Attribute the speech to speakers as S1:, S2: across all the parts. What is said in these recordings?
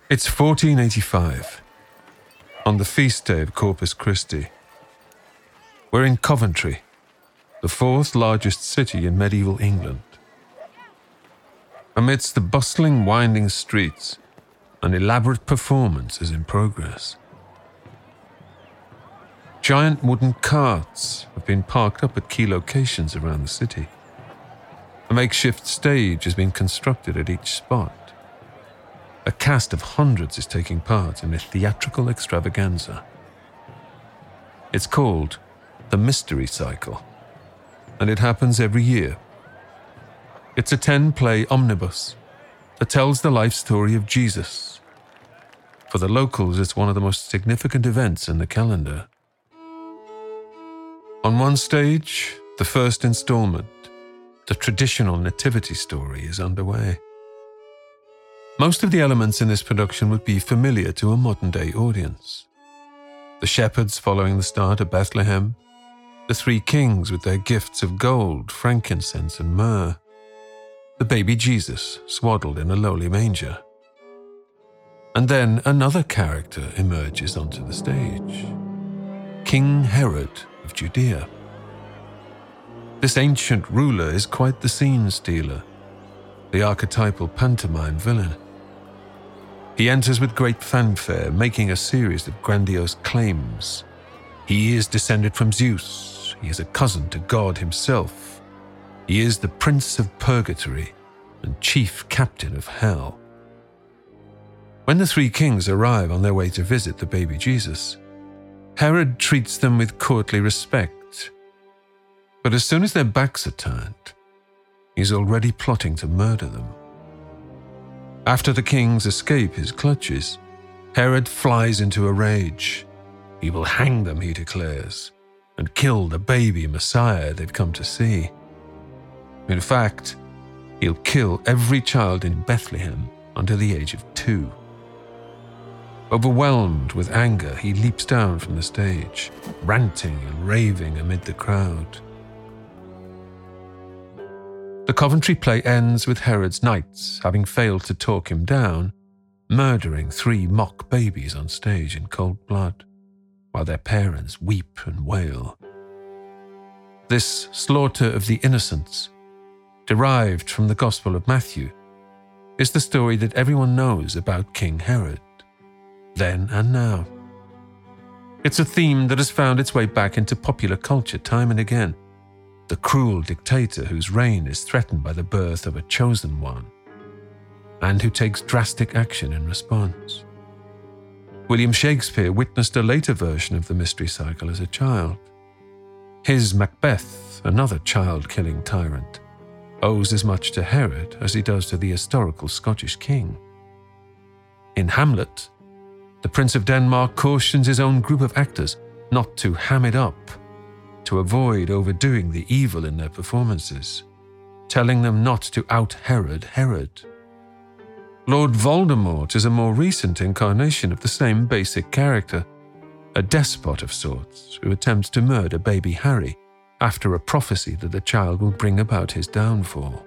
S1: It's 1485, on the feast day of Corpus Christi. We're in Coventry, the fourth largest city in medieval England. Amidst the bustling, winding streets, an elaborate performance is in progress. Giant wooden carts have been parked up at key locations around the city. A makeshift stage has been constructed at each spot. A cast of hundreds is taking part in a theatrical extravaganza. It's called the Mystery Cycle, and it happens every year. It's a 10-play omnibus that tells the life story of Jesus. For the locals, it's one of the most significant events in the calendar. On one stage, the first installment, the traditional nativity story, is underway. Most of the elements in this production would be familiar to a modern-day audience. The shepherds following the star to Bethlehem, the three kings with their gifts of gold, frankincense, and myrrh, the baby Jesus swaddled in a lowly manger. And then another character emerges onto the stage, King Herod of Judea. This ancient ruler is quite the scene stealer, the archetypal pantomime villain. He enters with great fanfare, making a series of grandiose claims. He is descended from Zeus. He is a cousin to God himself. He is the Prince of Purgatory and Chief Captain of Hell. When the three kings arrive on their way to visit the baby Jesus, Herod treats them with courtly respect. But as soon as their backs are turned, he's already plotting to murder them. After the kings escape his clutches, Herod flies into a rage. He will hang them, he declares, and kill the baby Messiah they've come to see. In fact, he'll kill every child in Bethlehem under the age of 2. Overwhelmed with anger, he leaps down from the stage, ranting and raving amid the crowd. The Coventry play ends with Herod's knights, having failed to talk him down, murdering 3 mock babies on stage in cold blood, while their parents weep and wail. This slaughter of the innocents, derived from the Gospel of Matthew, is the story that everyone knows about King Herod, then and now. It's a theme that has found its way back into popular culture time and again. The cruel dictator whose reign is threatened by the birth of a chosen one, and who takes drastic action in response. William Shakespeare witnessed a later version of the Mystery Cycle as a child. His Macbeth, another child-killing tyrant, owes as much to Herod as he does to the historical Scottish king. In Hamlet, the Prince of Denmark cautions his own group of actors not to ham it up, to avoid overdoing the evil in their performances, telling them not to out-Herod Herod. Lord Voldemort is a more recent incarnation of the same basic character, a despot of sorts who attempts to murder baby Harry after a prophecy that the child will bring about his downfall.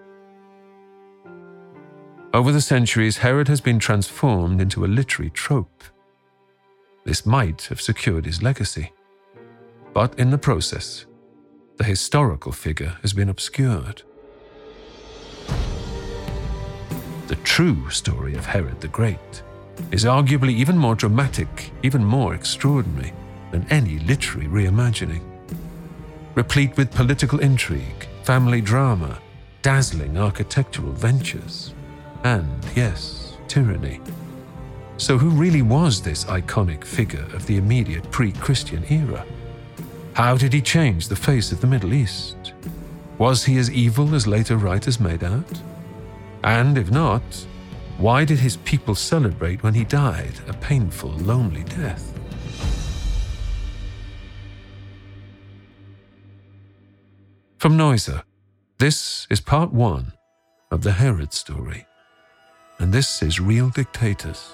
S1: Over the centuries, Herod has been transformed into a literary trope. This might have secured his legacy, but in the process, the historical figure has been obscured. The true story of Herod the Great is arguably even more dramatic, even more extraordinary than any literary reimagining. Replete with political intrigue, family drama, dazzling architectural ventures, and, yes, tyranny. So who really was this iconic figure of the immediate pre-Christian era? How did he change the face of the Middle East? Was he as evil as later writers made out? And if not, why did his people celebrate when he died a painful, lonely death? From Noiser, this is part 1 of the Herod story, and this is Real Dictators.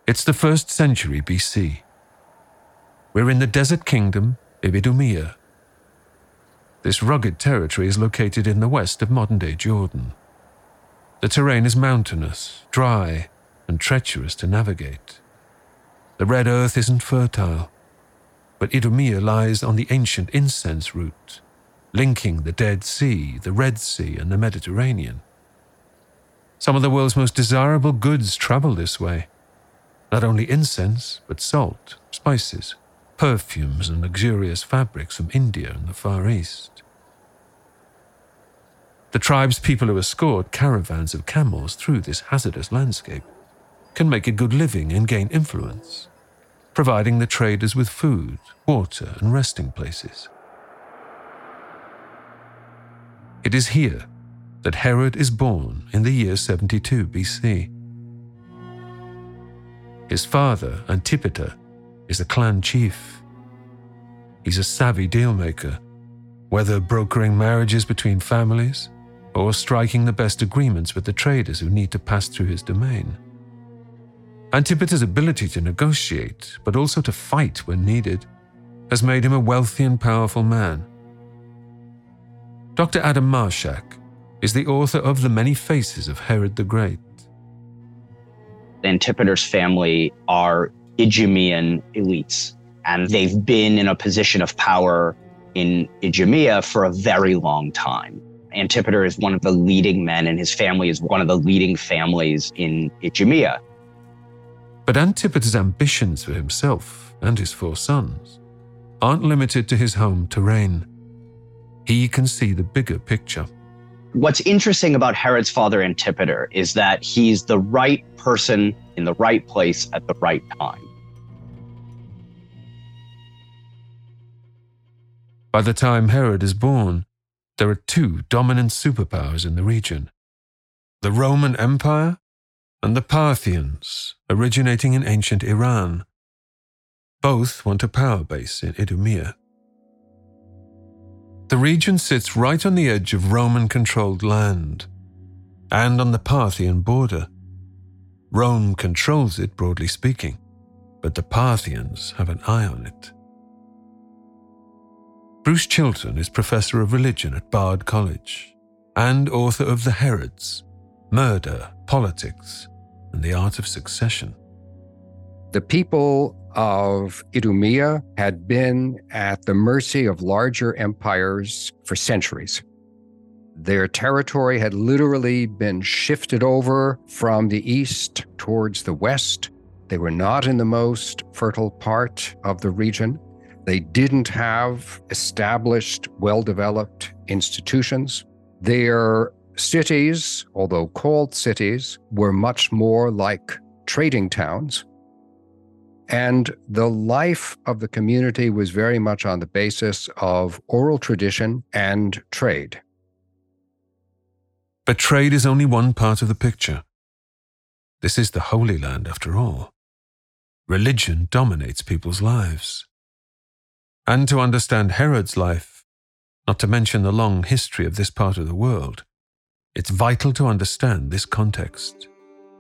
S1: It's the 1st century BC. We're in the desert kingdom of Idumea. This rugged territory is located in the west of modern-day Jordan. The terrain is mountainous, dry, and treacherous to navigate. The red earth isn't fertile, but Idumea lies on the ancient incense route, linking the Dead Sea, the Red Sea, and the Mediterranean. Some of the world's most desirable goods travel this way. Not only incense, but salt, spices, perfumes, and luxurious fabrics from India and the Far East. The tribe's people who escort caravans of camels through this hazardous landscape can make a good living and gain influence, providing the traders with food, water, and resting places. It is here that Herod is born in the year 72 BC. His father, Antipater, is a clan chief. He's a savvy dealmaker, whether brokering marriages between families or striking the best agreements with the traders who need to pass through his domain. Antipater's ability to negotiate, but also to fight when needed, has made him a wealthy and powerful man. Dr. Adam Marshak is the author of The Many Faces of Herod the Great.
S2: Antipater's family are Idumean elites, and they've been in a position of power in Idumea for a very long time. Antipater is one of the leading men, and his family is one of the leading families in Idumea.
S1: But Antipater's ambitions for himself and his 4 sons aren't limited to his home terrain. He can see the bigger picture.
S2: What's interesting about Herod's father Antipater is that he's the right person in the right place at the right time.
S1: By the time Herod is born, there are 2 dominant superpowers in the region: the Roman Empire and the Parthians, originating in ancient Iran. Both want a power base in Idumea. The region sits right on the edge of Roman-controlled land and on the Parthian border. Rome controls it, broadly speaking, but the Parthians have an eye on it. Bruce Chilton is Professor of Religion at Bard College and author of The Herods, Murder, Politics, and the Art of Succession.
S3: The people of Idumea had been at the mercy of larger empires for centuries. Their territory had literally been shifted over from the east towards the west. They were not in the most fertile part of the region. They didn't have established, well-developed institutions. Their cities, although called cities, were much more like trading towns. And the life of the community was very much on the basis of oral tradition and trade.
S1: But trade is only one part of the picture. This is the Holy Land, after all. Religion dominates people's lives. And to understand Herod's life, not to mention the long history of this part of the world, it's vital to understand this context.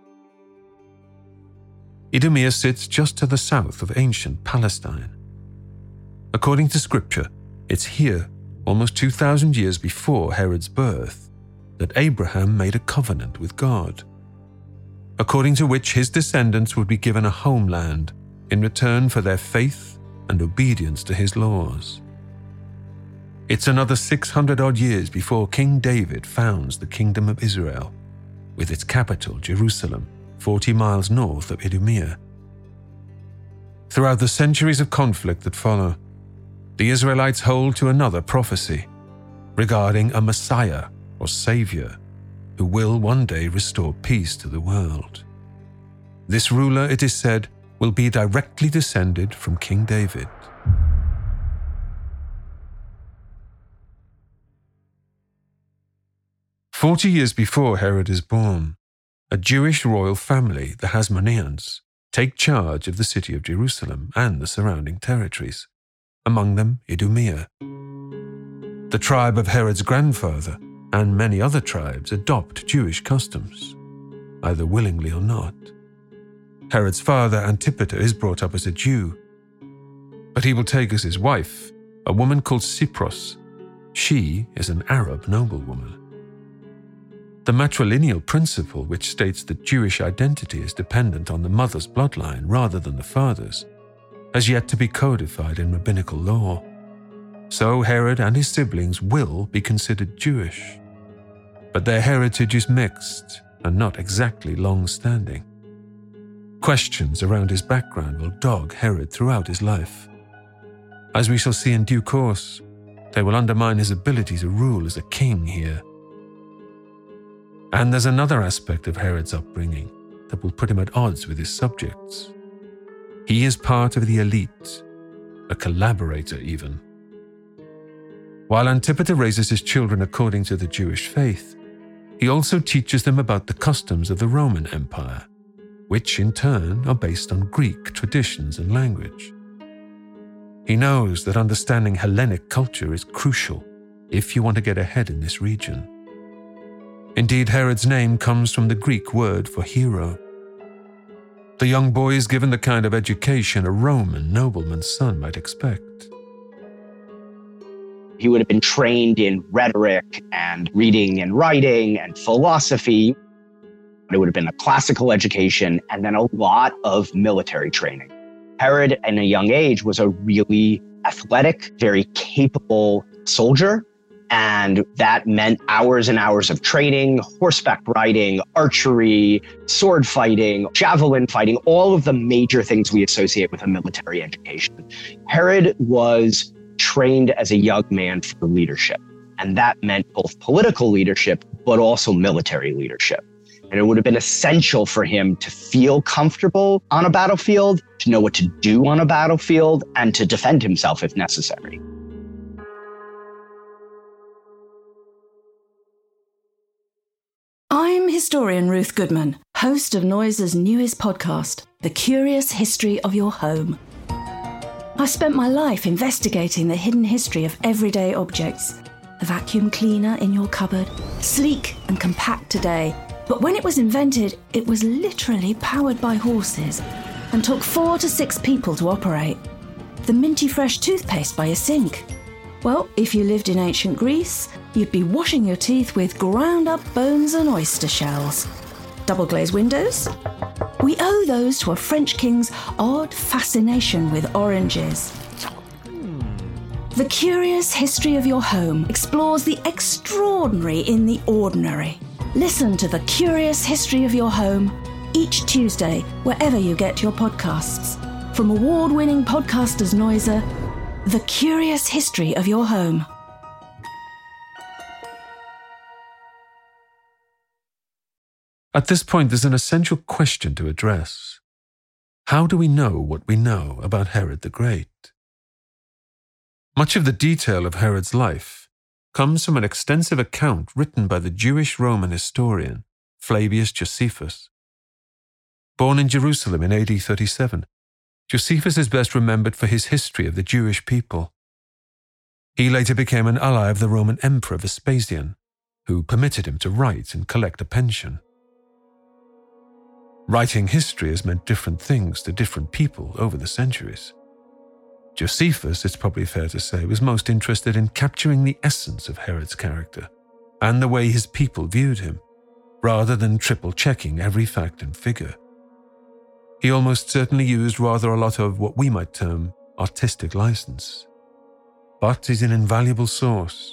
S1: Idumea sits just to the south of ancient Palestine. According to scripture, it's here, almost 2,000 years before Herod's birth, that Abraham made a covenant with God, according to which his descendants would be given a homeland in return for their faith and obedience to his laws. It's another 600-odd years before King David founds the Kingdom of Israel, with its capital, Jerusalem, 40 miles north of Idumea. Throughout the centuries of conflict that follow, the Israelites hold to another prophecy regarding a Messiah or Savior who will one day restore peace to the world. This ruler, it is said, will be directly descended from King David. "40 years before Herod is born, a Jewish royal family, the Hasmoneans, take charge of the city of Jerusalem and the surrounding territories, among them Idumea. The tribe of Herod's grandfather and many other tribes adopt Jewish customs, either willingly or not. Herod's father, Antipater, is brought up as a Jew. But he will take as his wife a woman called Cypros. She is an Arab noblewoman. The matrilineal principle, which states that Jewish identity is dependent on the mother's bloodline rather than the father's, has yet to be codified in rabbinical law. So Herod and his siblings will be considered Jewish. But their heritage is mixed and not exactly long-standing. Questions around his background will dog Herod throughout his life. As we shall see in due course, they will undermine his ability to rule as a king here. And there's another aspect of Herod's upbringing that will put him at odds with his subjects. He is part of the elite, a collaborator even. While Antipater raises his children according to the Jewish faith, he also teaches them about the customs of the Roman Empire, which in turn are based on Greek traditions and language. He knows that understanding Hellenic culture is crucial if you want to get ahead in this region. Indeed, Herod's name comes from the Greek word for hero. The young boy is given the kind of education a Roman nobleman's son might expect.
S2: He would have been trained in rhetoric and reading and writing and philosophy. It would have been a classical education and then a lot of military training. Herod, at a young age, was a really athletic, very capable soldier. And that meant hours and hours of training, horseback riding, archery, sword fighting, javelin fighting, all of the major things we associate with a military education. Herod was trained as a young man for leadership. And that meant both political leadership, but also military leadership. And it would have been essential for him to feel comfortable on a battlefield, to know what to do on a battlefield, and to defend himself if necessary.
S4: I'm historian Ruth Goodman, host of Noiser's newest podcast, The Curious History of Your Home. I've spent my life investigating the hidden history of everyday objects. The vacuum cleaner in your cupboard, sleek and compact today, but when it was invented, it was literally powered by horses and took 4 to 6 people to operate. The minty fresh toothpaste by your sink. Well, if you lived in ancient Greece, you'd be washing your teeth with ground-up bones and oyster shells. Double-glazed windows? We owe those to a French king's odd fascination with oranges. The Curious History of Your Home explores the extraordinary in the ordinary. Listen to The Curious History of Your Home each Tuesday, wherever you get your podcasts. From award-winning podcasters Noiser, The Curious History of Your Home.
S1: At this point, there's an essential question to address. How do we know what we know about Herod the Great? Much of the detail of Herod's life comes from an extensive account written by the Jewish Roman historian Flavius Josephus. Born in Jerusalem in AD 37, Josephus is best remembered for his history of the Jewish people. He later became an ally of the Roman Emperor Vespasian, who permitted him to write and collect a pension. Writing history has meant different things to different people over the centuries. Josephus, it's probably fair to say, was most interested in capturing the essence of Herod's character and the way his people viewed him, rather than triple-checking every fact and figure. He almost certainly used rather a lot of what we might term artistic license, but is an invaluable source.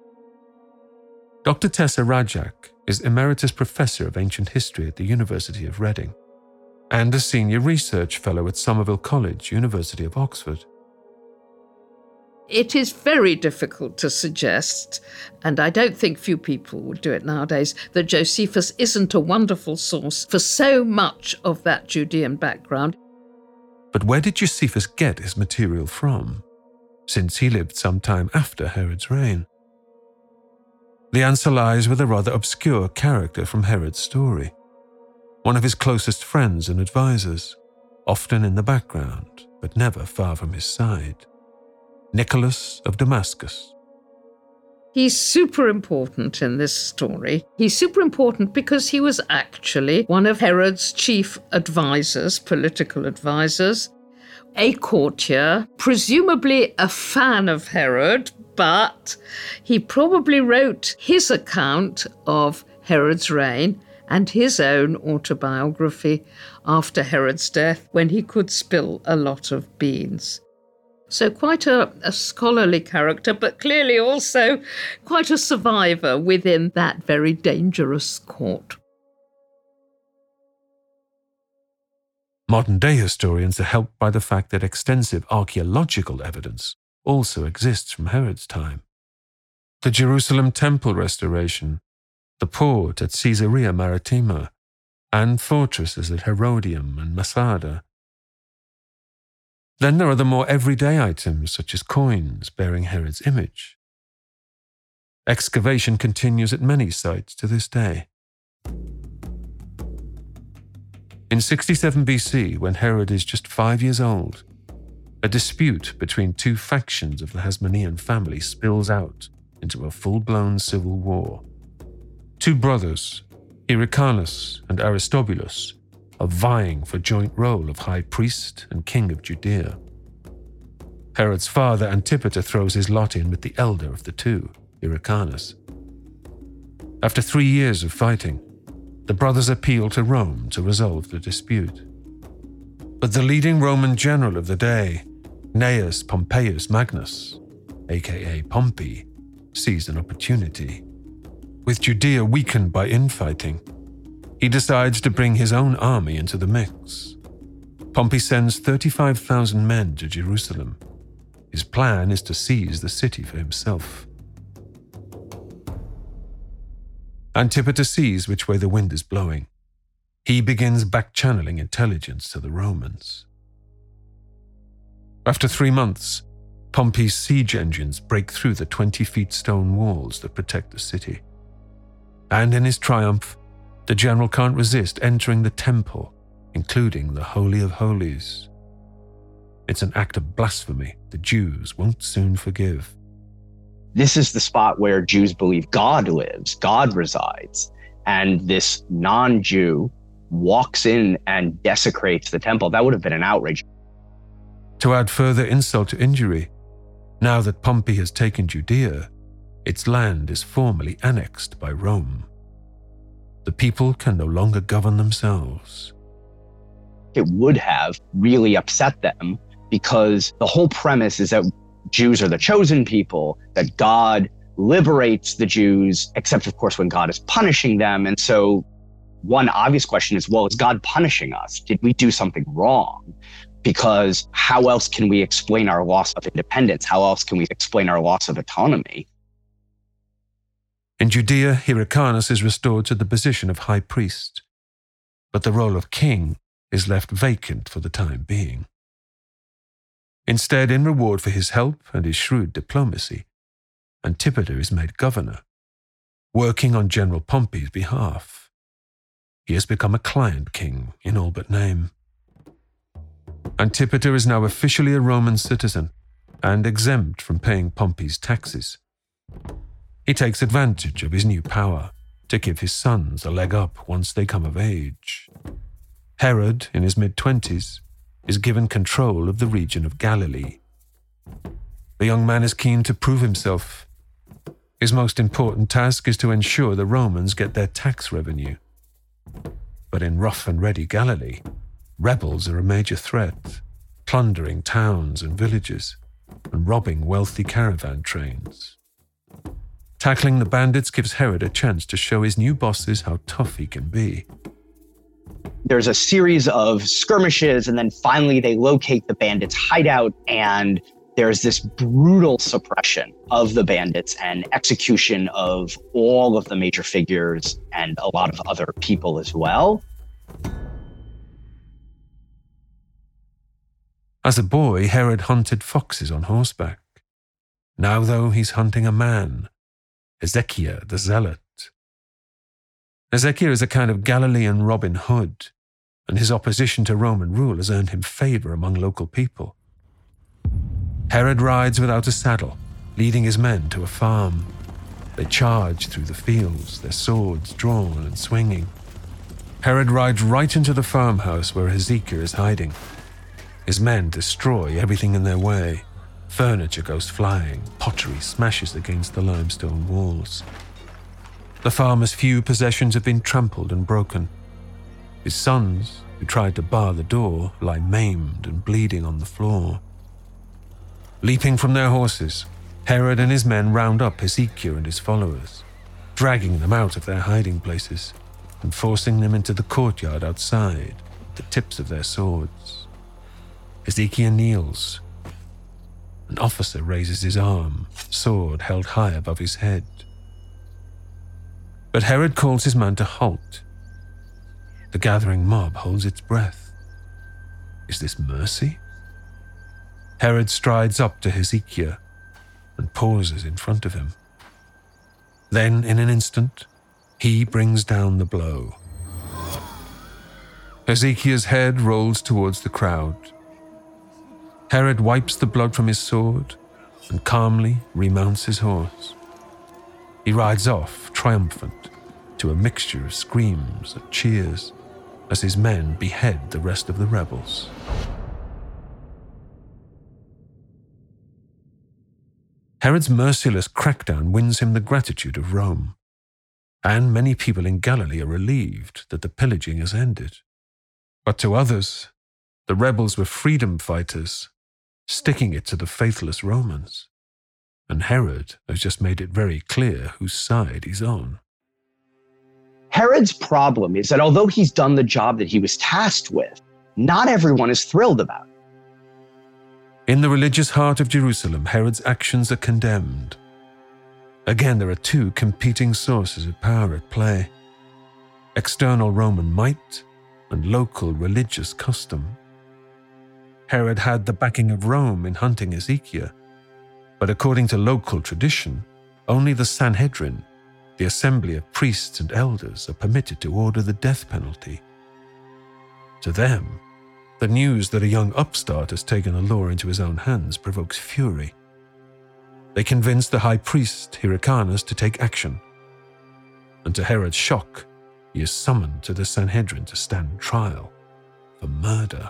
S1: Dr. Tessa Rajak is Emeritus Professor of Ancient History at the University of Reading and a Senior Research Fellow at Somerville College, University of Oxford.
S5: It is very difficult to suggest, and I don't think few people would do it nowadays, that Josephus isn't a wonderful source for so much of that Judean background.
S1: But where did Josephus get his material from, since he lived some time after Herod's reign? The answer lies with a rather obscure character from Herod's story, one of his closest friends and advisors, often in the background, but never far from his side. Nicholas of Damascus.
S5: He's super important in this story. He's super important because he was actually one of Herod's chief advisors, political advisors, a courtier, presumably a fan of Herod, but he probably wrote his account of Herod's reign and his own autobiography after Herod's death when he could spill a lot of beans. So quite a scholarly character, but clearly also quite a survivor within that very dangerous court.
S1: Modern-day historians are helped by the fact that extensive archaeological evidence also exists from Herod's time. The Jerusalem temple restoration, the port at Caesarea Maritima, and fortresses at Herodium and Masada. Then there are the more everyday items such as coins bearing Herod's image. Excavation continues at many sites to this day. In 67 BC, when Herod is just 5 years old, a dispute between two factions of the Hasmonean family spills out into a full-blown civil war. Two brothers, Hyrcanus and Aristobulus, are vying for joint role of high priest and king of Judea. Herod's father Antipater throws his lot in with the elder of the two, Hyrcanus. After 3 years of fighting, the brothers appeal to Rome to resolve the dispute. But the leading Roman general of the day, Gnaeus Pompeius Magnus, aka Pompey, sees an opportunity. With Judea weakened by infighting, he decides to bring his own army into the mix. Pompey sends 35,000 men to Jerusalem. His plan is to seize the city for himself. Antipater sees which way the wind is blowing. He begins back-channeling intelligence to the Romans. After 3 months, Pompey's siege engines break through the 20-feet stone walls that protect the city. And in his triumph, the general can't resist entering the temple, including the Holy of Holies. It's an act of blasphemy the Jews won't soon forgive.
S2: This is the spot where Jews believe God lives, God resides, and this non-Jew walks in and desecrates the temple. That would have been an outrage.
S1: To add further insult to injury, now that Pompey has taken Judea, its land is formally annexed by Rome. The people can no longer govern themselves.
S2: It would have really upset them because the whole premise is that Jews are the chosen people, that God liberates the Jews, except of course when God is punishing them. And so one obvious question is, well, is God punishing us? Did we do something wrong? Because how else can we explain our loss of independence? How else can we explain our loss of autonomy?
S1: In Judea, Hyrcanus is restored to the position of high priest, but the role of king is left vacant for the time being. Instead, in reward for his help and his shrewd diplomacy, Antipater is made governor, working on General Pompey's behalf. He has become a client king in all but name. Antipater is now officially a Roman citizen and exempt from paying Pompey's taxes. He takes advantage of his new power to give his sons a leg up once they come of age. Herod, in his mid-20s, is given control of the region of Galilee. The young man is keen to prove himself. His most important task is to ensure the Romans get their tax revenue. But in rough and ready Galilee, rebels are a major threat, plundering towns and villages and robbing wealthy caravan trains. Tackling the bandits gives Herod a chance to show his new bosses how tough he can be.
S2: There's a series of skirmishes, and then finally they locate the bandits' hideout, and there's this brutal suppression of the bandits and execution of all of the major figures and a lot of other people as well.
S1: As a boy, Herod hunted foxes on horseback. Now, though, he's hunting a man, Hezekiah the Zealot. Hezekiah is a kind of Galilean Robin Hood, and his opposition to Roman rule has earned him favor among local people. Herod rides without a saddle, leading his men to a farm. They charge through the fields, their swords drawn and swinging. Herod rides right into the farmhouse where Hezekiah is hiding. His men destroy everything in their way. Furniture goes flying, pottery smashes against the limestone walls. The farmer's few possessions have been trampled and broken. His sons, who tried to bar the door, lie maimed and bleeding on the floor. Leaping from their horses, Herod and his men round up Hezekiah and his followers, dragging them out of their hiding places and forcing them into the courtyard outside with the tips of their swords. Hezekiah kneels. An officer raises his arm, sword held high above his head. But Herod calls his man to halt. The gathering mob holds its breath. Is this mercy? Herod strides up to Hezekiah and pauses in front of him. Then, in an instant, he brings down the blow. Hezekiah's head rolls towards the crowd. Herod wipes the blood from his sword and calmly remounts his horse. He rides off, triumphant, to a mixture of screams and cheers as his men behead the rest of the rebels. Herod's merciless crackdown wins him the gratitude of Rome, and many people in Galilee are relieved that the pillaging has ended. But to others, the rebels were freedom fighters, sticking it to the faithless Romans, and Herod has just made it very clear whose side he's on.
S2: Herod's problem is that although he's done the job that he was tasked with, not everyone is thrilled about it.
S1: In the religious heart of Jerusalem, Herod's actions are condemned. Again, there are two competing sources of power at play: external Roman might and local religious custom. Herod had the backing of Rome in hunting Hezekiah, but according to local tradition, only the Sanhedrin, the assembly of priests and elders, are permitted to order the death penalty. To them, the news that a young upstart has taken the law into his own hands provokes fury. They convince the high priest, Hyrcanus, to take action. And to Herod's shock, he is summoned to the Sanhedrin to stand trial for murder.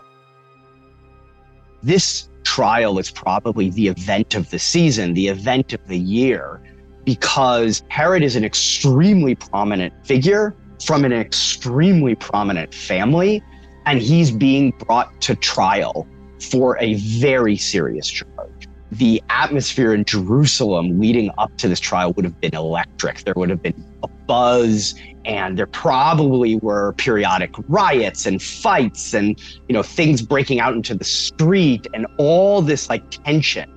S2: This trial is probably the event of the season, the event of the year, because Herod is an extremely prominent figure from an extremely prominent family, and he's being brought to trial for a very serious charge. The atmosphere in Jerusalem leading up to this trial would have been electric. There would have been a buzz, and there probably were periodic riots and fights and, things breaking out into the street and all this tension.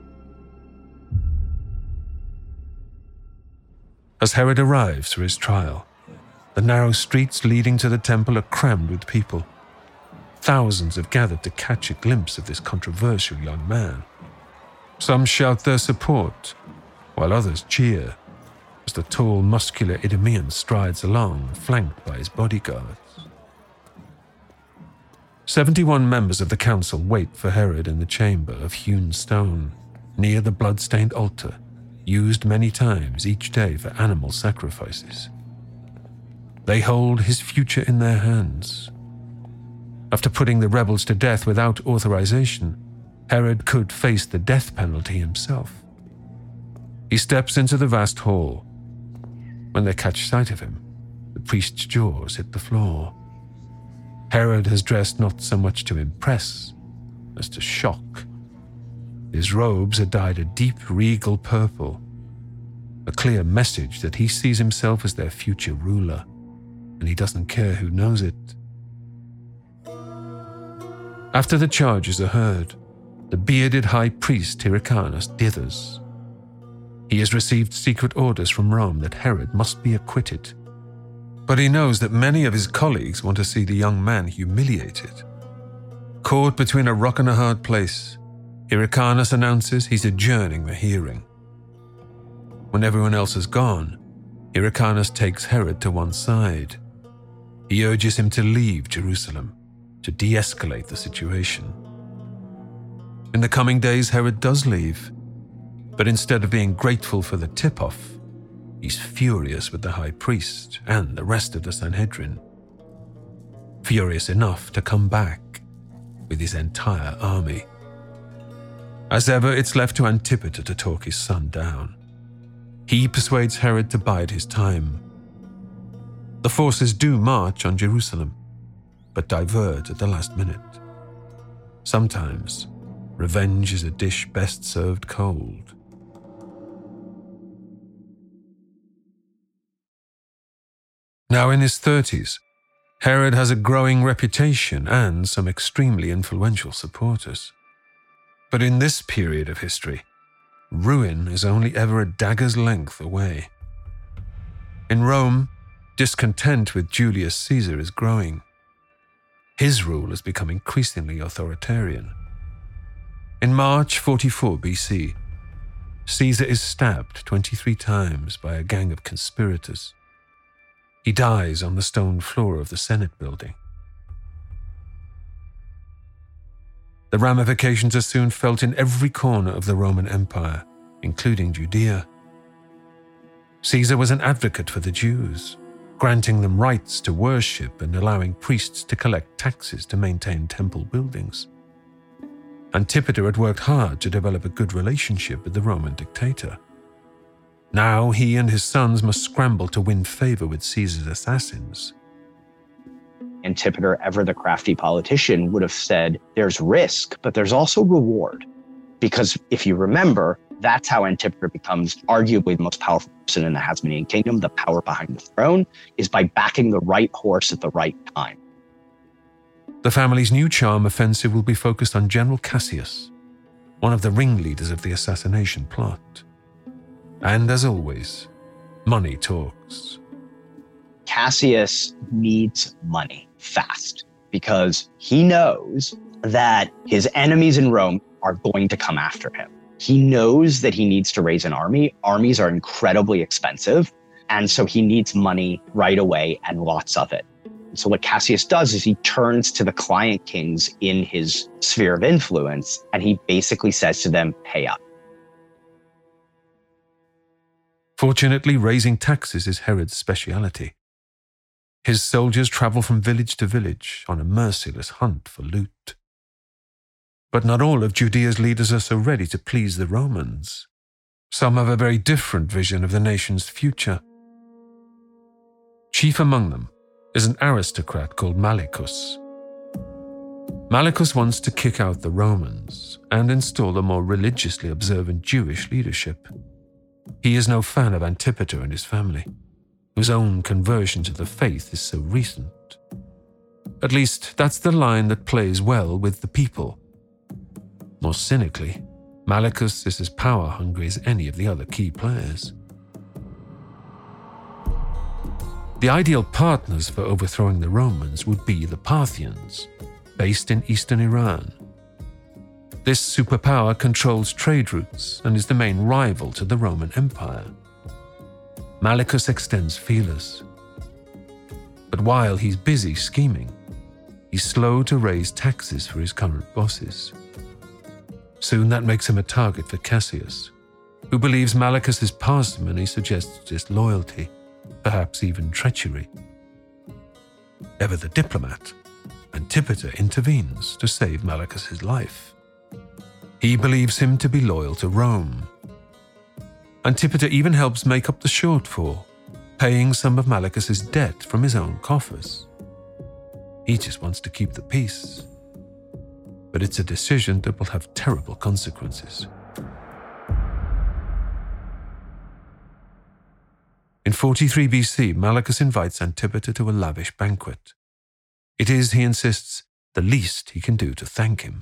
S1: As Herod arrives for his trial, the narrow streets leading to the temple are crammed with people. Thousands have gathered to catch a glimpse of this controversial young man. Some shout their support, while others cheer as the tall, muscular Idumean strides along, flanked by his bodyguards. 71 members of the council wait for Herod in the chamber of hewn stone, near the blood-stained altar, used many times each day for animal sacrifices. They hold his future in their hands. After putting the rebels to death without authorization, Herod could face the death penalty himself. He steps into the vast hall. When they catch sight of him, the priest's jaws hit the floor. Herod has dressed not so much to impress as to shock. His robes are dyed a deep regal purple, a clear message that he sees himself as their future ruler, and he doesn't care who knows it. After the charges are heard, the bearded high priest Hyrcanus dithers. He has received secret orders from Rome that Herod must be acquitted, but he knows that many of his colleagues want to see the young man humiliated. Caught between a rock and a hard place, Hyrcanus announces he's adjourning the hearing. When everyone else has gone, Hyrcanus takes Herod to one side. He urges him to leave Jerusalem, to de-escalate the situation. In the coming days, Herod does leave, but instead of being grateful for the tip-off, He's furious with the high priest and the rest of the Sanhedrin. Furious enough to come back with his entire army. As ever, it's left to Antipater to talk his son down. He persuades Herod to bide his time. The forces do march on Jerusalem, but divert at the last minute. Sometimes, revenge is a dish best served cold. Now in his 30s, Herod has a growing reputation and some extremely influential supporters. But in this period of history, ruin is only ever a dagger's length away. In Rome, discontent with Julius Caesar is growing. His rule has become increasingly authoritarian. In March 44 BC, Caesar is stabbed 23 times by a gang of conspirators. He dies on the stone floor of the Senate building. The ramifications are soon felt in every corner of the Roman Empire, including Judea. Caesar was an advocate for the Jews, granting them rights to worship and allowing priests to collect taxes to maintain temple buildings. Antipater had worked hard to develop a good relationship with the Roman dictator. Now he and his sons must scramble to win favor with Caesar's assassins.
S2: Antipater, ever the crafty politician, would have said, there's risk, but there's also reward. Because if you remember, that's how Antipater becomes arguably the most powerful person in the Hasmonean kingdom. The power behind the throne is by backing the right horse at the right time.
S1: The family's new charm offensive will be focused on General Cassius, one of the ringleaders of the assassination plot. And as always, money talks.
S2: Cassius needs money fast because he knows that his enemies in Rome are going to come after him. He knows that he needs to raise an army. Armies are incredibly expensive, and so he needs money right away and lots of it. So what Cassius does is he turns to the client kings in his sphere of influence, and he basically says to them, pay up.
S1: Fortunately, raising taxes is Herod's speciality. His soldiers travel from village to village on a merciless hunt for loot. But not all of Judea's leaders are so ready to please the Romans. Some have a very different vision of the nation's future. Chief among them is an aristocrat called Malichus. Malichus wants to kick out the Romans and install a more religiously observant Jewish leadership. He is no fan of Antipater and his family, whose own conversion to the faith is so recent. At least, that's the line that plays well with the people. More cynically, Malichus is as power-hungry as any of the other key players. The ideal partners for overthrowing the Romans would be the Parthians, based in eastern Iran. This superpower controls trade routes and is the main rival to the Roman Empire. Malichus extends feelers. But while he's busy scheming, he's slow to raise taxes for his current bosses. Soon that makes him a target for Cassius, who believes Malichus's parsimony suggests disloyalty, perhaps even treachery. Ever the diplomat, Antipater intervenes to save Malichus's life. He believes him to be loyal to Rome. Antipater even helps make up the shortfall, paying some of Malichus's debt from his own coffers. He just wants to keep the peace. But it's a decision that will have terrible consequences. In 43 BC, Malichus invites Antipater to a lavish banquet. It is, he insists, the least he can do to thank him.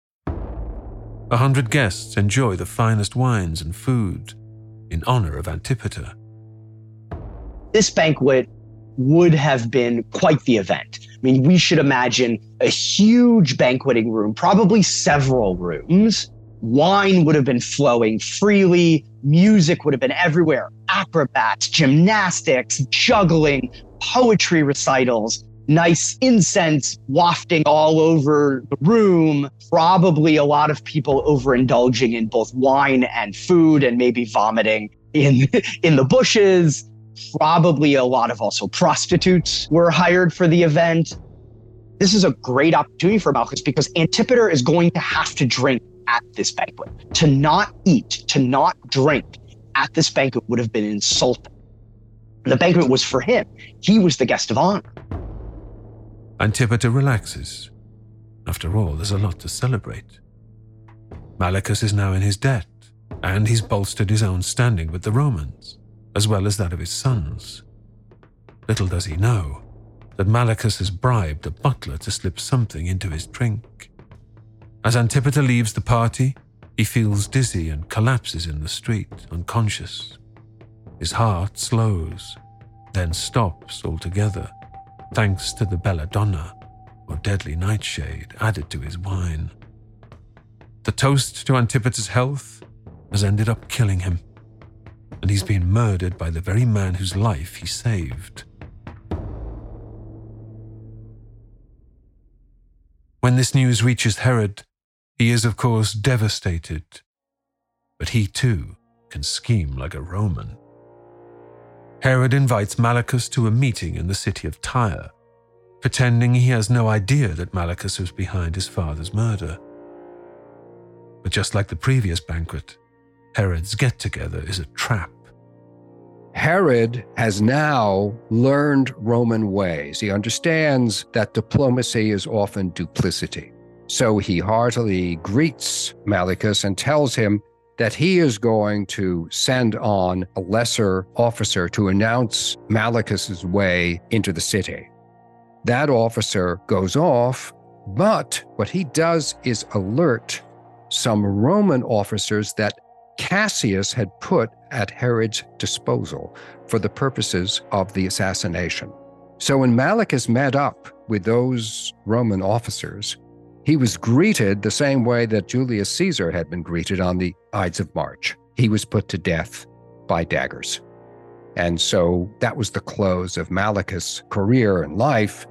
S1: 100 guests enjoy the finest wines and food in honor of Antipater.
S2: This banquet would have been quite the event. I mean, we should imagine a huge banqueting room, probably several rooms. Wine would have been flowing freely. Music would have been everywhere. Acrobats, gymnastics, juggling, poetry recitals. Nice incense wafting all over the room, probably a lot of people overindulging in both wine and food and maybe vomiting. in the bushes. Probably a lot of also prostitutes were hired for the event. This is a great opportunity for Malchus because Antipater is going to have to drink at this banquet. To not eat, to not drink at this banquet would have been insulting. The banquet was for him. He was the guest of honor.
S1: Antipater relaxes. After all, there's a lot to celebrate. Malichus is now in his debt, and he's bolstered his own standing with the Romans, as well as that of his sons. Little does he know that Malichus has bribed a butler to slip something into his drink. As Antipater leaves the party, he feels dizzy and collapses in the street, unconscious. His heart slows, then stops altogether, thanks to the belladonna, or deadly nightshade, added to his wine. The toast to Antipater's health has ended up killing him, and he's been murdered by the very man whose life he saved. When this news reaches Herod, he is of course devastated, but he too can scheme like a Roman. Herod invites Malichus to a meeting in the city of Tyre, pretending he has no idea that Malichus was behind his father's murder. But just like the previous banquet, Herod's get-together is a trap.
S3: Herod has now learned Roman ways. He understands that diplomacy is often duplicity. So he heartily greets Malichus and tells him that he is going to send on a lesser officer to announce Malichus's way into the city. That officer goes off, but what he does is alert some Roman officers that Cassius had put at Herod's disposal for the purposes of the assassination. So when Malichus met up with those Roman officers, he was greeted the same way that Julius Caesar had been greeted on the Ides of March. He was put to death by daggers. And so that was the close of Malichus' career and life.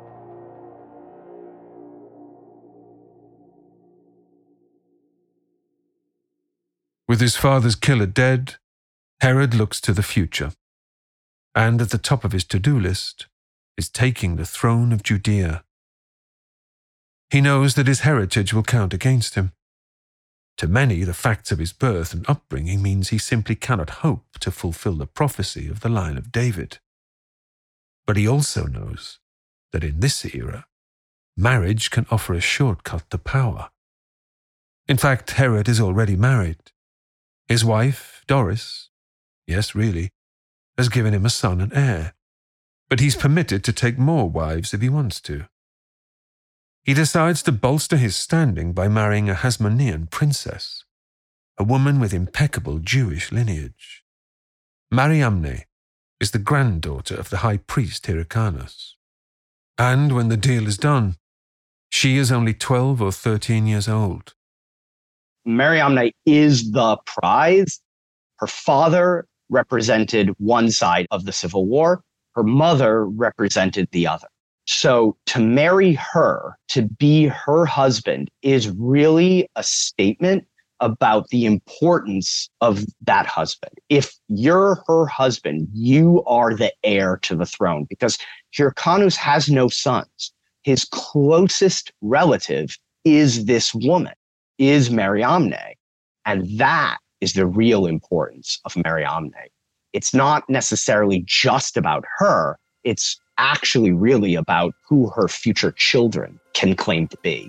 S1: With his father's killer dead, Herod looks to the future, and at the top of his to-do list is taking the throne of Judea. He knows that his heritage will count against him. To many, the facts of his birth and upbringing means he simply cannot hope to fulfill the prophecy of the line of David. But he also knows that in this era, marriage can offer a shortcut to power. In fact, Herod is already married. His wife, Doris, yes, really, has given him a son and heir, but he's permitted to take more wives if he wants to. He decides to bolster his standing by marrying a Hasmonean princess, a woman with impeccable Jewish lineage. Mariamne is the granddaughter of the high priest Hyrcanus, and when the deal is done, she is only 12 or 13 years old.
S2: Mariamne is the prize. Her father represented one side of the Civil War. Her mother represented the other. So to marry her, to be her husband, is really a statement about the importance of that husband. If you're her husband, you are the heir to the throne, because Hyrcanus has no sons. His closest relative is this woman, is Mariamne. And that is the real importance of Mariamne. It's not necessarily just about her. It's actually really about who her future children can claim to be.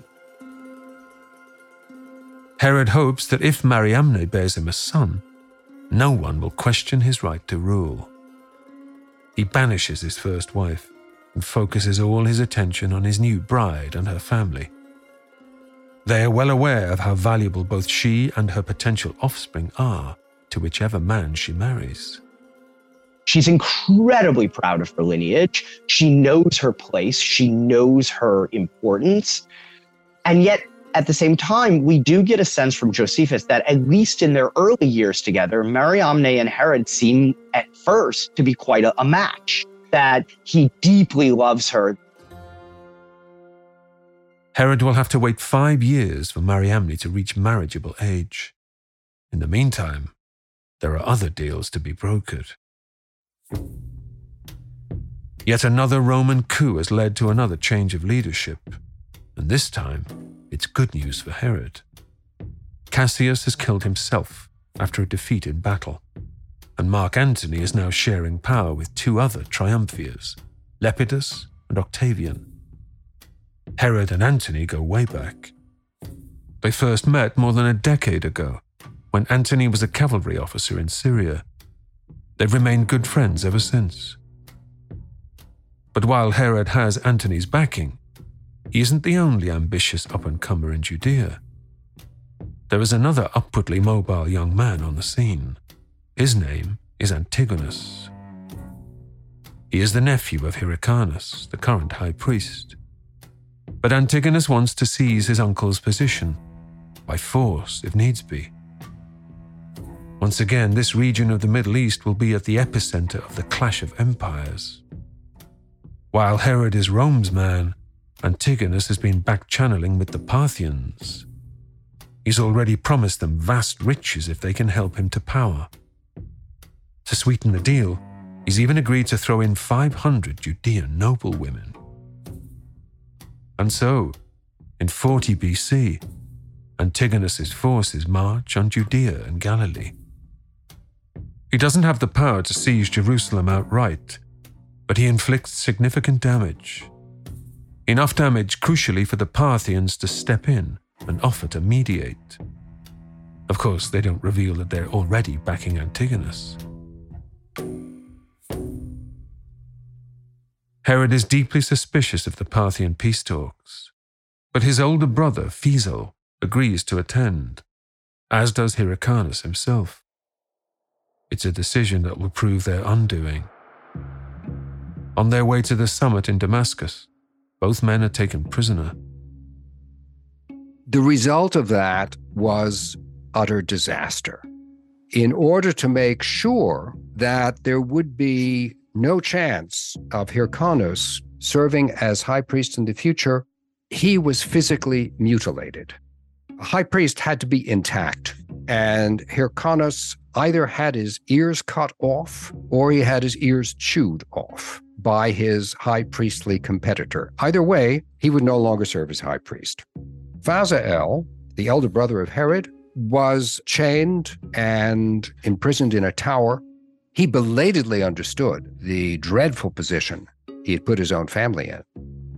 S1: Herod hopes that if Mariamne bears him a son, no one will question his right to rule. He banishes his first wife and focuses all his attention on his new bride and her family. They are well aware of how valuable both she and her potential offspring are to whichever man she marries.
S2: She's incredibly proud of her lineage. She knows her place. She knows her importance. And yet, at the same time, we do get a sense from Josephus that at least in their early years together, Mariamne and Herod seem at first to be quite a match, that he deeply loves her.
S1: Herod will have to wait 5 years for Mariamne to reach marriageable age. In the meantime, there are other deals to be brokered. Yet another Roman coup has led to another change of leadership, and this time it's good news for Herod. Cassius has killed himself after a defeat in battle, and Mark Antony is now sharing power with two other triumvirs, Lepidus and Octavian. Herod and Antony go way back. They first met more than a decade ago, when Antony was a cavalry officer in Syria. They've remained good friends ever since. But while Herod has Antony's backing, he isn't the only ambitious up-and-comer in Judea. There is another upwardly mobile young man on the scene. His name is Antigonus. He is the nephew of Hyrcanus, the current high priest. But Antigonus wants to seize his uncle's position, by force if needs be. Once again, this region of the Middle East will be at the epicenter of the clash of empires. While Herod is Rome's man, Antigonus has been back-channeling with the Parthians. He's already promised them vast riches if they can help him to power. To sweeten the deal, he's even agreed to throw in 500 Judean noblewomen. And so, in 40 BC, Antigonus's forces march on Judea and Galilee. He doesn't have the power to seize Jerusalem outright, but he inflicts significant damage. Enough damage, crucially, for the Parthians to step in and offer to mediate. Of course, they don't reveal that they're already backing Antigonus. Herod is deeply suspicious of the Parthian peace talks, but his older brother, Phaesal, agrees to attend, as does Hyrcanus himself. It's a decision that will prove their undoing. On their way to the summit in Damascus, both men are taken prisoner.
S3: The result of that was utter disaster. In order to make sure that there would be no chance of Hyrcanus serving as high priest in the future, he was physically mutilated. A high priest had to be intact, and Hyrcanus either had his ears cut off or he had his ears chewed off by his high priestly competitor. Either way, he would no longer serve as high priest. Phasael, the elder brother of Herod, was chained and imprisoned in a tower. He belatedly understood the dreadful position he had put his own family in.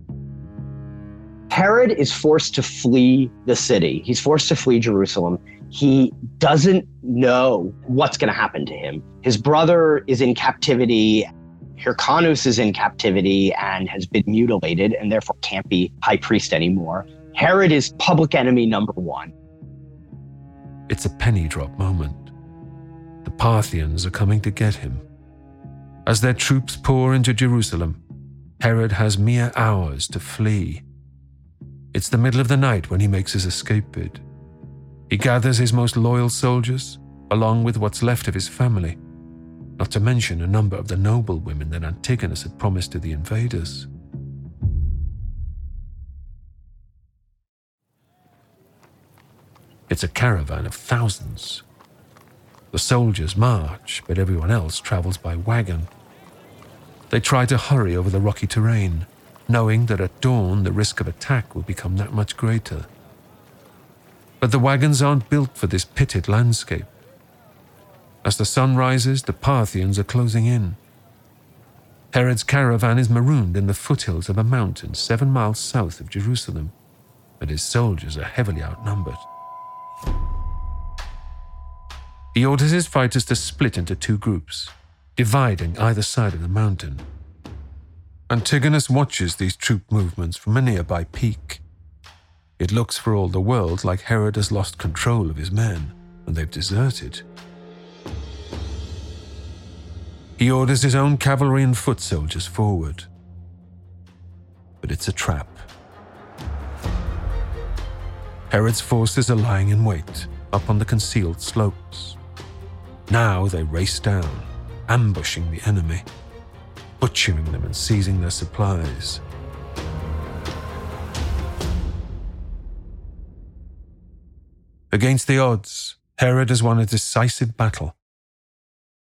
S2: Herod is forced to flee the city. He's forced to flee Jerusalem. He doesn't know what's going to happen to him. His brother is in captivity. Hyrcanus is in captivity and has been mutilated and therefore can't be high priest anymore. Herod is public enemy number one.
S1: It's a penny drop moment. The Parthians are coming to get him. As their troops pour into Jerusalem, Herod has mere hours to flee. It's the middle of the night when he makes his escape bid. He gathers his most loyal soldiers, along with what's left of his family, not to mention a number of the noble women that Antigonus had promised to the invaders. It's a caravan of thousands. The soldiers march, but everyone else travels by wagon. They try to hurry over the rocky terrain, knowing that at dawn the risk of attack will become that much greater. But the wagons aren't built for this pitted landscape. As the sun rises, the Parthians are closing in. Herod's caravan is marooned in the foothills of a mountain 7 miles south of Jerusalem, but his soldiers are heavily outnumbered. He orders his fighters to split into 2 groups, dividing either side of the mountain. Antigonus watches these troop movements from a nearby peak. It looks for all the world like Herod has lost control of his men, and they've deserted. He orders his own cavalry and foot soldiers forward. But it's a trap. Herod's forces are lying in wait, up on the concealed slopes. Now they race down, ambushing the enemy, butchering them and seizing their supplies. Against the odds, Herod has won a decisive battle,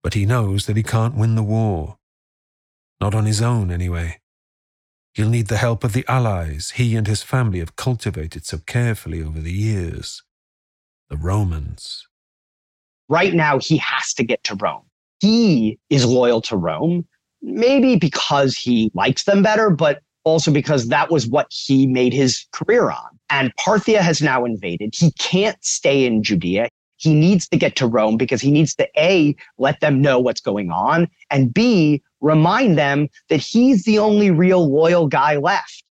S1: But he knows that he can't win the war. Not on his own, anyway. He'll need the help of the allies he and his family have cultivated so carefully over the years. The Romans.
S2: Right now, he has to get to Rome. He is loyal to Rome, maybe because he likes them better, but also because that was what he made his career on. And Parthia has now invaded. He can't stay in Judea. He needs to get to Rome because he needs to A, let them know what's going on, and B, remind them that he's the only real loyal guy left.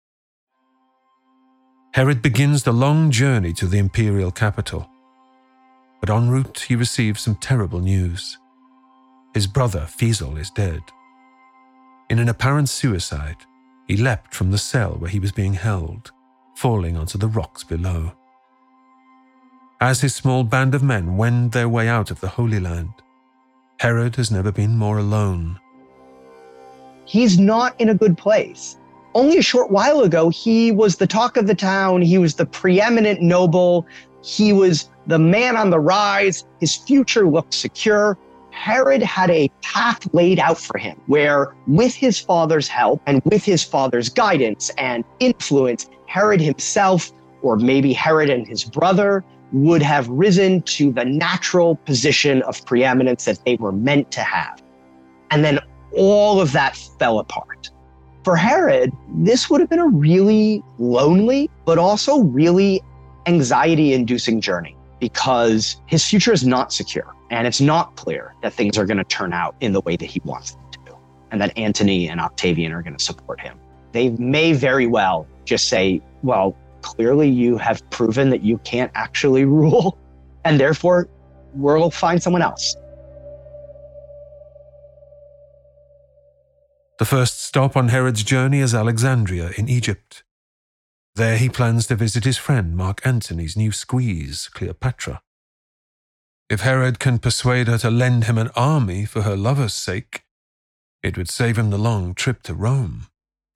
S1: Herod begins the long journey to the imperial capital. But en route, he receives some terrible news. His brother, Faisal, is dead. In an apparent suicide, he leapt from the cell where he was being held, falling onto the rocks below. As his small band of men wend their way out of the Holy Land, Herod has never been more alone.
S2: He's not in a good place. Only a short while ago, he was the talk of the town. He was the preeminent noble. He was the man on the rise. His future looked secure. Herod had a path laid out for him where, with his father's help and with his father's guidance and influence, Herod himself, or maybe Herod and his brother, would have risen to the natural position of preeminence that they were meant to have. And then all of that fell apart. For Herod, this would have been a really lonely, but also really anxiety-inducing journey because his future is not secure. And it's not clear that things are going to turn out in the way that he wants them to, and that Antony and Octavian are going to support him. They may very well just say, well, clearly you have proven that you can't actually rule, and therefore we'll find someone else.
S1: The first stop on Herod's journey is Alexandria in Egypt. There he plans to visit his friend Mark Antony's new squeeze, Cleopatra. If Herod can persuade her to lend him an army for her lover's sake, it would save him the long trip to Rome.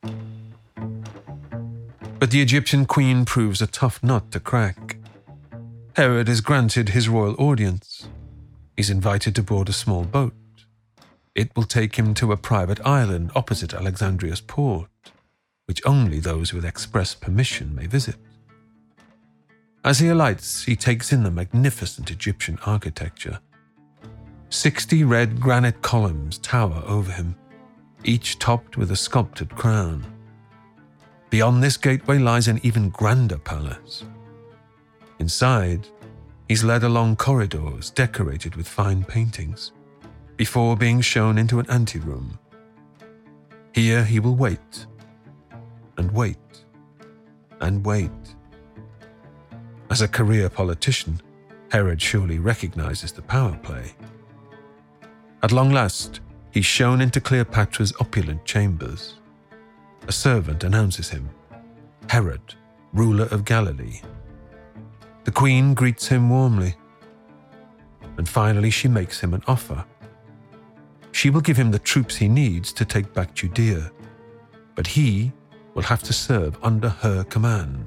S1: But the Egyptian queen proves a tough nut to crack. Herod is granted his royal audience. He's invited to board a small boat. It will take him to a private island opposite Alexandria's port, which only those with express permission may visit. As he alights, he takes in the magnificent Egyptian architecture. 60 red granite columns tower over him, each topped with a sculpted crown. Beyond this gateway lies an even grander palace. Inside, he's led along corridors decorated with fine paintings, before being shown into an anteroom. Here he will wait, and wait, and wait. As a career politician, Herod surely recognizes the power play. At long last, he's shown into Cleopatra's opulent chambers. A servant announces him, Herod, ruler of Galilee. The queen greets him warmly, and finally she makes him an offer. She will give him the troops he needs to take back Judea, but he will have to serve under her command.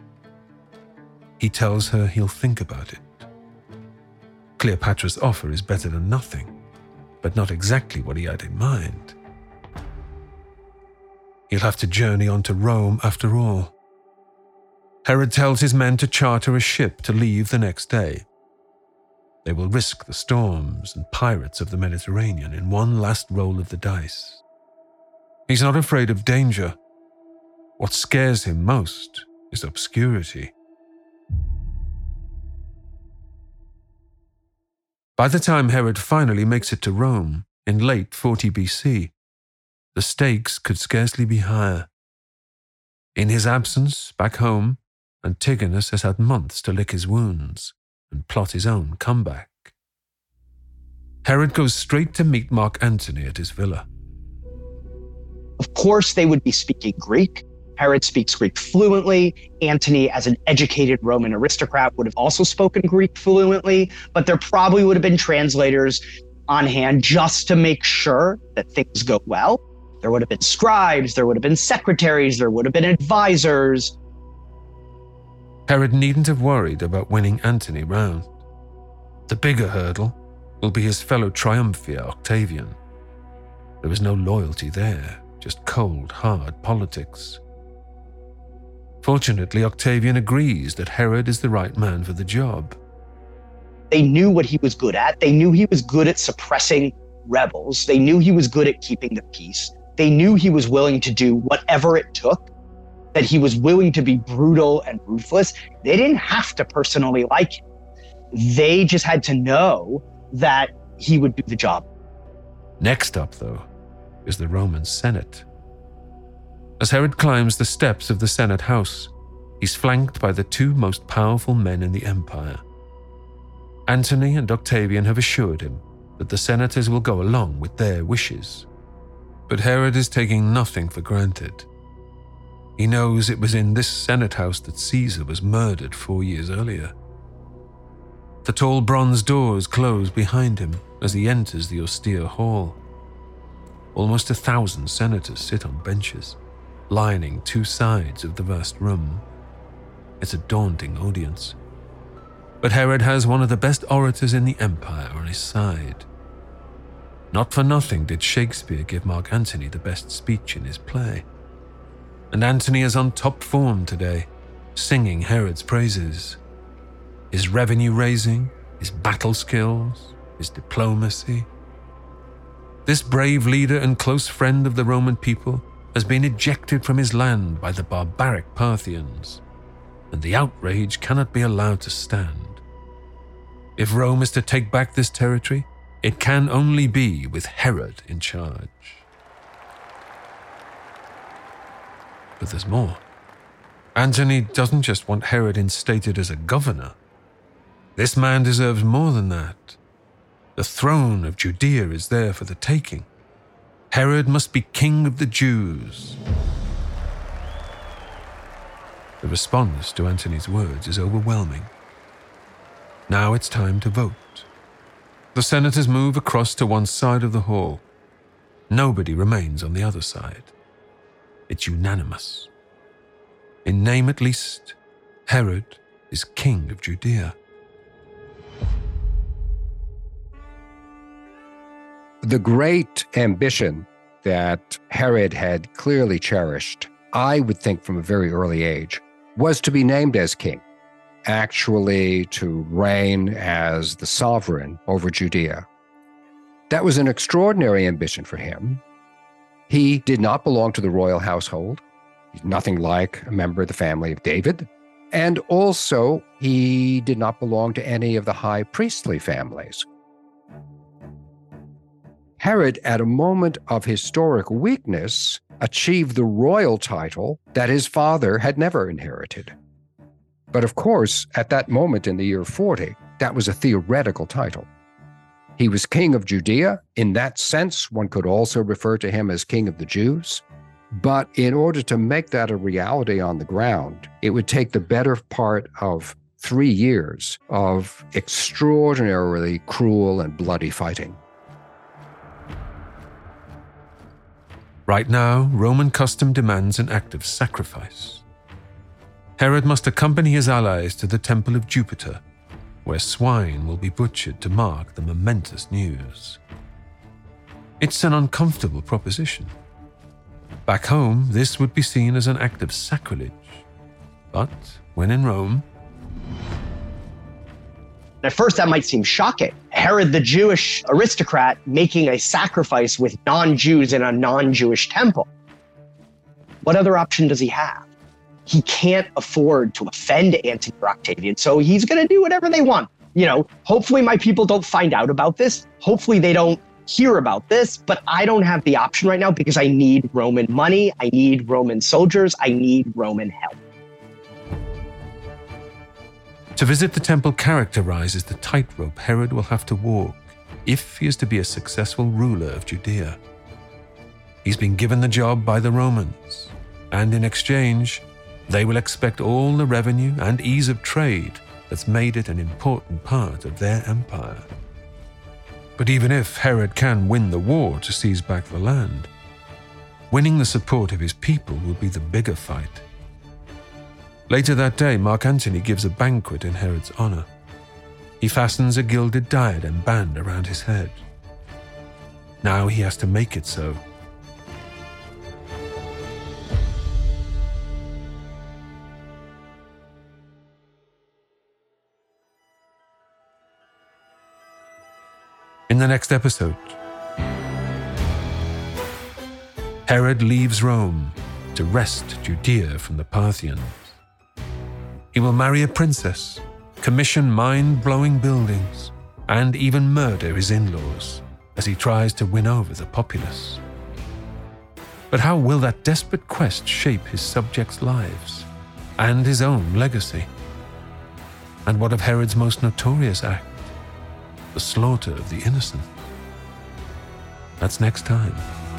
S1: He tells her he'll think about it. Cleopatra's offer is better than nothing, but not exactly what he had in mind. He'll have to journey on to Rome after all. Herod tells his men to charter a ship to leave the next day. They will risk the storms and pirates of the Mediterranean in one last roll of the dice. He's not afraid of danger. What scares him most is obscurity. By the time Herod finally makes it to Rome, in late 40 BC, the stakes could scarcely be higher. In his absence, back home, Antigonus has had months to lick his wounds and plot his own comeback. Herod goes straight to meet Mark Antony at his villa.
S2: Of course, they would be speaking Greek. Herod speaks Greek fluently. Antony, as an educated Roman aristocrat, would have also spoken Greek fluently, but there probably would have been translators on hand just to make sure that things go well. There would have been scribes, there would have been secretaries, there would have been advisors.
S1: Herod needn't have worried about winning Antony round. The bigger hurdle will be his fellow triumvir Octavian. There was no loyalty there, just cold, hard politics. Fortunately, Octavian agrees that Herod is the right man for the job.
S2: They knew what he was good at. They knew he was good at suppressing rebels. They knew he was good at keeping the peace. They knew he was willing to do whatever it took, that he was willing to be brutal and ruthless. They didn't have to personally like him. They just had to know that he would do the job.
S1: Next up, though, is the Roman Senate. As Herod climbs the steps of the Senate house, he's flanked by the two most powerful men in the empire. Antony and Octavian have assured him that the senators will go along with their wishes. But Herod is taking nothing for granted. He knows it was in this Senate house that Caesar was murdered 4 years earlier. The tall bronze doors close behind him as he enters the austere hall. Almost 1,000 senators sit on benches, lining two sides of the vast room. It's a daunting audience. But Herod has one of the best orators in the empire on his side. Not for nothing did Shakespeare give Mark Antony the best speech in his play. And Antony is on top form today, singing Herod's praises. His revenue raising, his battle skills, his diplomacy. This brave leader and close friend of the Roman people has been ejected from his land by the barbaric Parthians, and the outrage cannot be allowed to stand. If Rome is to take back this territory, it can only be with Herod in charge. But there's more. Antony doesn't just want Herod instated as a governor. This man deserves more than that. The throne of Judea is there for the taking. Herod must be king of the Jews. The response to Antony's words is overwhelming. Now it's time to vote. The senators move across to one side of the hall. Nobody remains on the other side. It's unanimous. In name at least, Herod is king of Judea.
S3: The great ambition that Herod had clearly cherished, I would think from a very early age, was to be named as king, actually to reign as the sovereign over Judea. That was an extraordinary ambition for him. He did not belong to the royal household. He's nothing like a member of the family of David. And also, he did not belong to any of the high priestly families. Herod, at a moment of historic weakness, achieved the royal title that his father had never inherited. But of course, at that moment in the year 40, that was a theoretical title. He was king of Judea. In that sense, one could also refer to him as king of the Jews. But in order to make that a reality on the ground, it would take the better part of 3 years of extraordinarily cruel and bloody fighting.
S1: Right now, Roman custom demands an act of sacrifice. Herod must accompany his allies to the temple of Jupiter, where swine will be butchered to mark the momentous news. It's an uncomfortable proposition. Back home, this would be seen as an act of sacrilege. But when in Rome...
S2: At first, that might seem shocking. Herod, the Jewish aristocrat, making a sacrifice with non-Jews in a non-Jewish temple. What other option does he have? He can't afford to offend Antony or Octavian, so he's going to do whatever they want. Hopefully my people don't find out about this. Hopefully they don't hear about this, but I don't have the option right now because I need Roman money, I need Roman soldiers, I need Roman help.
S1: To visit the temple characterizes the tightrope Herod will have to walk if he is to be a successful ruler of Judea. He's been given the job by the Romans, and in exchange, they will expect all the revenue and ease of trade that's made it an important part of their empire. But even if Herod can win the war to seize back the land, winning the support of his people will be the bigger fight. Later that day, Mark Antony gives a banquet in Herod's honor. He fastens a gilded diadem band around his head. Now he has to make it so. In the next episode, Herod leaves Rome to wrest Judea from the Parthians. He will marry a princess, commission mind-blowing buildings, and even murder his in-laws as he tries to win over the populace. But how will that desperate quest shape his subjects' lives and his own legacy? And what of Herod's most notorious act, the slaughter of the innocent? That's next time.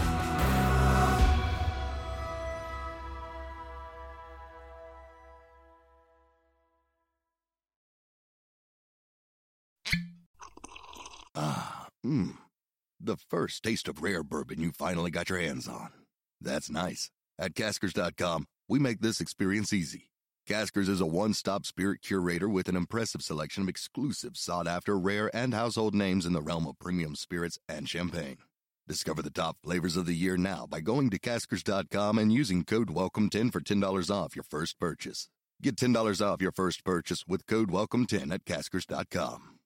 S6: The first taste of rare bourbon you finally got your hands on. That's nice. At Caskers.com, we make this experience easy. Caskers is a one-stop spirit curator with an impressive selection of exclusive, sought-after, rare, and household names in the realm of premium spirits and champagne. Discover the top flavors of the year now by going to Caskers.com and using code WELCOME10 for $10 off your first purchase. Get $10 off your first purchase with code WELCOME10 at Caskers.com.